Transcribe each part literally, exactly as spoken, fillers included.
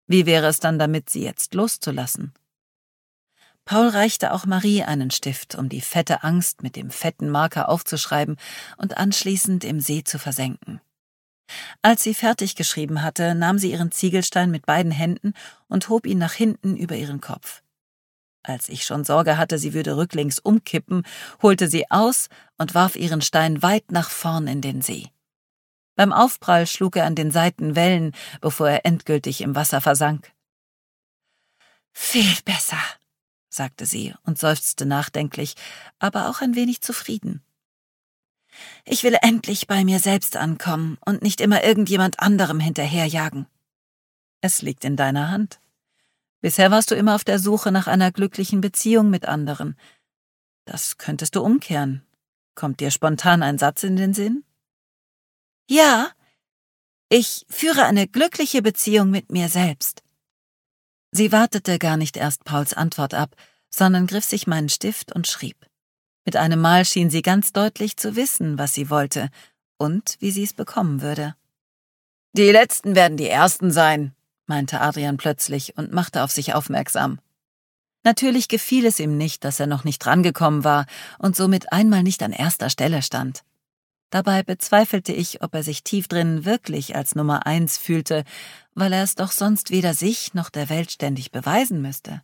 Wie wäre es dann damit, sie jetzt loszulassen? Paul reichte auch Marie einen Stift, um die fette Angst mit dem fetten Marker aufzuschreiben und anschließend im See zu versenken. Als sie fertig geschrieben hatte, nahm sie ihren Ziegelstein mit beiden Händen und hob ihn nach hinten über ihren Kopf. Als ich schon Sorge hatte, sie würde rücklings umkippen, holte sie aus und warf ihren Stein weit nach vorn in den See. Beim Aufprall schlug er an den Seiten Wellen, bevor er endgültig im Wasser versank. »Viel besser«, sagte sie und seufzte nachdenklich, aber auch ein wenig zufrieden. »Ich will endlich bei mir selbst ankommen und nicht immer irgendjemand anderem hinterherjagen.« »Es liegt in deiner Hand. Bisher warst du immer auf der Suche nach einer glücklichen Beziehung mit anderen. Das könntest du umkehren. Kommt dir spontan ein Satz in den Sinn?« »Ja, ich führe eine glückliche Beziehung mit mir selbst.« Sie wartete gar nicht erst Pauls Antwort ab, sondern griff sich meinen Stift und schrieb. Mit einem Mal schien sie ganz deutlich zu wissen, was sie wollte und wie sie es bekommen würde. »Die Letzten werden die Ersten sein«, meinte Adrian plötzlich und machte auf sich aufmerksam. Natürlich gefiel es ihm nicht, dass er noch nicht drangekommen war und somit einmal nicht an erster Stelle stand. Dabei bezweifelte ich, ob er sich tief drin wirklich als Nummer eins fühlte, weil er es doch sonst weder sich noch der Welt ständig beweisen müsste.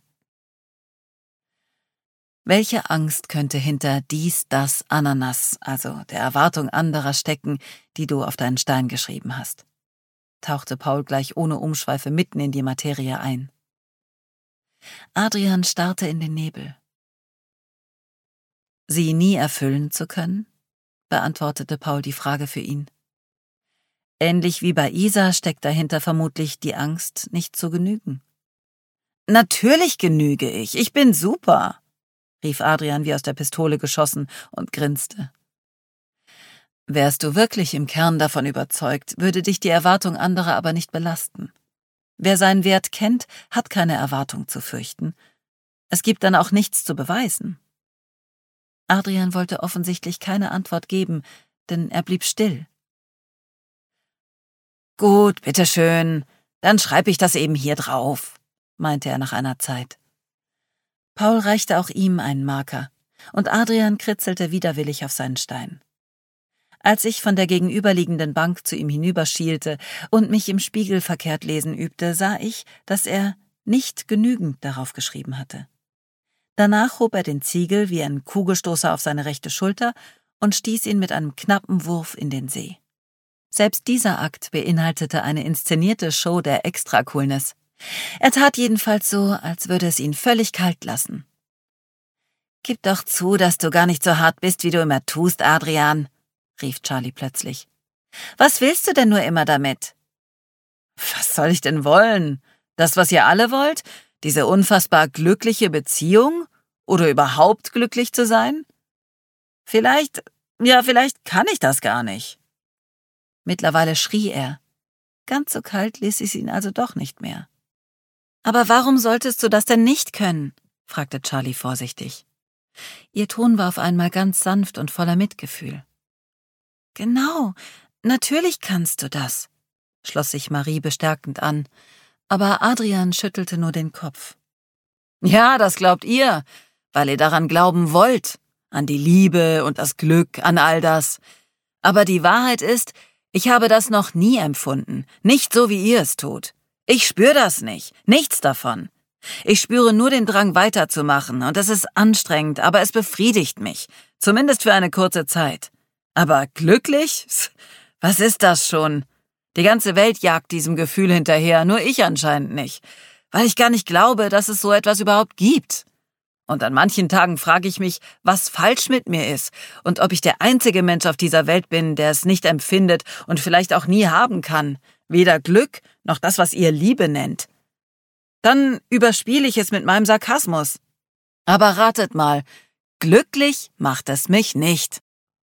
Welche Angst könnte hinter dies, das, Ananas, also der Erwartung anderer stecken, die du auf deinen Stein geschrieben hast? Tauchte Paul gleich ohne Umschweife mitten in die Materie ein. Adrian starrte in den Nebel. Sie nie erfüllen zu können? Beantwortete Paul die Frage für ihn. Ähnlich wie bei Isa steckt dahinter vermutlich die Angst, nicht zu genügen. »Natürlich genüge ich, ich bin super«, rief Adrian wie aus der Pistole geschossen und grinste. »Wärst du wirklich im Kern davon überzeugt, würde dich die Erwartung anderer aber nicht belasten. Wer seinen Wert kennt, hat keine Erwartung zu fürchten. Es gibt dann auch nichts zu beweisen.« Adrian wollte offensichtlich keine Antwort geben, denn er blieb still. »Gut, bitteschön, dann schreibe ich das eben hier drauf«, meinte er nach einer Zeit. Paul reichte auch ihm einen Marker, und Adrian kritzelte widerwillig auf seinen Stein. Als ich von der gegenüberliegenden Bank zu ihm hinüberschielte und mich im Spiegel verkehrt lesen übte, sah ich, dass er nicht genügend darauf geschrieben hatte. Danach hob er den Ziegel wie ein Kugelstoßer auf seine rechte Schulter und stieß ihn mit einem knappen Wurf in den See. Selbst dieser Akt beinhaltete eine inszenierte Show der Extra-Coolness. Er tat jedenfalls so, als würde es ihn völlig kalt lassen. »Gib doch zu, dass du gar nicht so hart bist, wie du immer tust, Adrian«, rief Charlie plötzlich. »Was willst du denn nur immer damit?« »Was soll ich denn wollen? Das, was ihr alle wollt? Diese unfassbar glückliche Beziehung? Oder überhaupt glücklich zu sein? Vielleicht, ja, vielleicht kann ich das gar nicht.« Mittlerweile schrie er. Ganz so kalt ließ es ihn also doch nicht mehr. »Aber warum solltest du das denn nicht können?« fragte Charlie vorsichtig. Ihr Ton war auf einmal ganz sanft und voller Mitgefühl. »Genau, natürlich kannst du das«, schloss sich Marie bestärkend an, aber Adrian schüttelte nur den Kopf. »Ja, das glaubt ihr, weil ihr daran glauben wollt, an die Liebe und das Glück, an all das. Aber die Wahrheit ist, ich habe das noch nie empfunden, nicht so, wie ihr es tut. Ich spüre das nicht, nichts davon. Ich spüre nur den Drang weiterzumachen und es ist anstrengend, aber es befriedigt mich, zumindest für eine kurze Zeit. Aber glücklich? Was ist das schon? Die ganze Welt jagt diesem Gefühl hinterher, nur ich anscheinend nicht, weil ich gar nicht glaube, dass es so etwas überhaupt gibt. Und an manchen Tagen frage ich mich, was falsch mit mir ist und ob ich der einzige Mensch auf dieser Welt bin, der es nicht empfindet und vielleicht auch nie haben kann, weder Glück noch das, was ihr Liebe nennt. Dann überspiele ich es mit meinem Sarkasmus. Aber ratet mal, glücklich macht es mich nicht.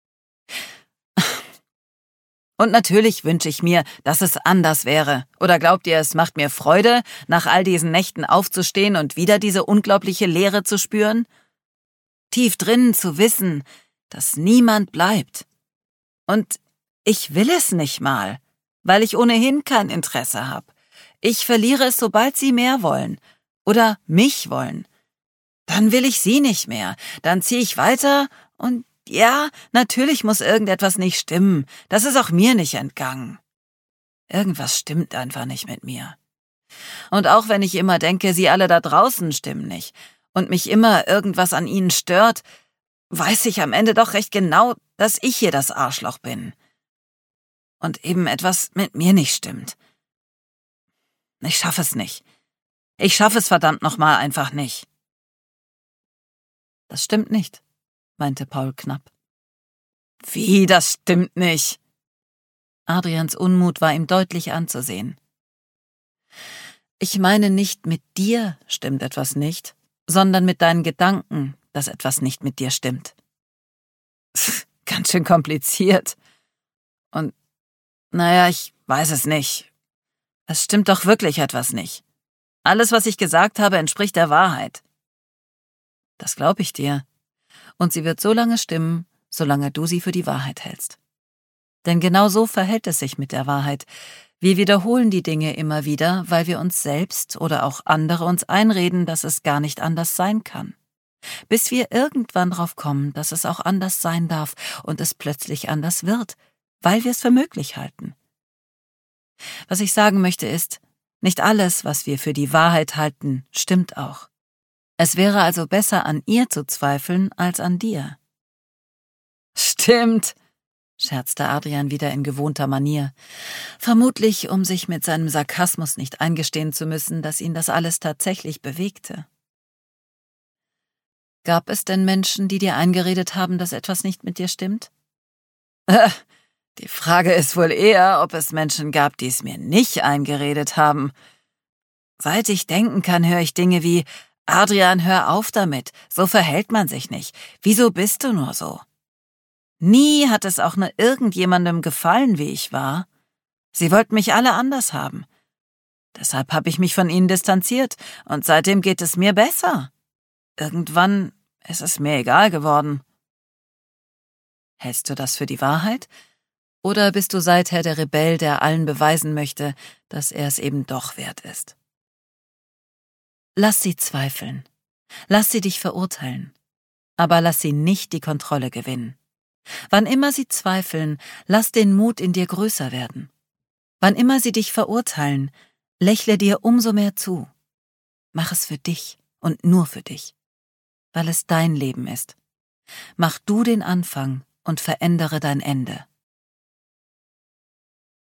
Und natürlich wünsche ich mir, dass es anders wäre. Oder glaubt ihr, es macht mir Freude, nach all diesen Nächten aufzustehen und wieder diese unglaubliche Leere zu spüren? Tief drinnen zu wissen, dass niemand bleibt. Und ich will es nicht mal, weil ich ohnehin kein Interesse habe. Ich verliere es, sobald sie mehr wollen oder mich wollen. Dann will ich sie nicht mehr, dann ziehe ich weiter und ja, natürlich muss irgendetwas nicht stimmen, das ist auch mir nicht entgangen. Irgendwas stimmt einfach nicht mit mir. Und auch wenn ich immer denke, sie alle da draußen stimmen nicht und mich immer irgendwas an ihnen stört, weiß ich am Ende doch recht genau, dass ich hier das Arschloch bin. Und eben etwas mit mir nicht stimmt. Ich schaffe es nicht. Ich schaffe es verdammt nochmal einfach nicht. Das stimmt nicht, meinte Paul knapp. Wie, das stimmt nicht? Adrians Unmut war ihm deutlich anzusehen. Ich meine nicht, mit dir stimmt etwas nicht, sondern mit deinen Gedanken, dass etwas nicht mit dir stimmt. Pff, ganz schön kompliziert. Und, naja, ich weiß es nicht. Es stimmt doch wirklich etwas nicht. Alles, was ich gesagt habe, entspricht der Wahrheit. Das glaube ich dir. Und sie wird so lange stimmen, solange du sie für die Wahrheit hältst. Denn genau so verhält es sich mit der Wahrheit. Wir wiederholen die Dinge immer wieder, weil wir uns selbst oder auch andere uns einreden, dass es gar nicht anders sein kann. Bis wir irgendwann drauf kommen, dass es auch anders sein darf und es plötzlich anders wird, weil wir es für möglich halten. Was ich sagen möchte ist, nicht alles, was wir für die Wahrheit halten, stimmt auch. Es wäre also besser, an ihr zu zweifeln, als an dir. Stimmt, scherzte Adrian wieder in gewohnter Manier, vermutlich um sich mit seinem Sarkasmus nicht eingestehen zu müssen, dass ihn das alles tatsächlich bewegte. Gab es denn Menschen, die dir eingeredet haben, dass etwas nicht mit dir stimmt? Äh, die Frage ist wohl eher, ob es Menschen gab, die es mir nicht eingeredet haben. Seit ich denken kann, höre ich Dinge wie: Adrian, hör auf damit, so verhält man sich nicht. Wieso bist du nur so? Nie hat es auch nur irgendjemandem gefallen, wie ich war. Sie wollten mich alle anders haben. Deshalb habe ich mich von ihnen distanziert und seitdem geht es mir besser. Irgendwann ist es mir egal geworden. Hältst du das für die Wahrheit? Oder bist du seither der Rebell, der allen beweisen möchte, dass er es eben doch wert ist? Lass sie zweifeln. Lass sie dich verurteilen. Aber lass sie nicht die Kontrolle gewinnen. Wann immer sie zweifeln, lass den Mut in dir größer werden. Wann immer sie dich verurteilen, lächle dir umso mehr zu. Mach es für dich und nur für dich, weil es dein Leben ist. Mach du den Anfang und verändere dein Ende.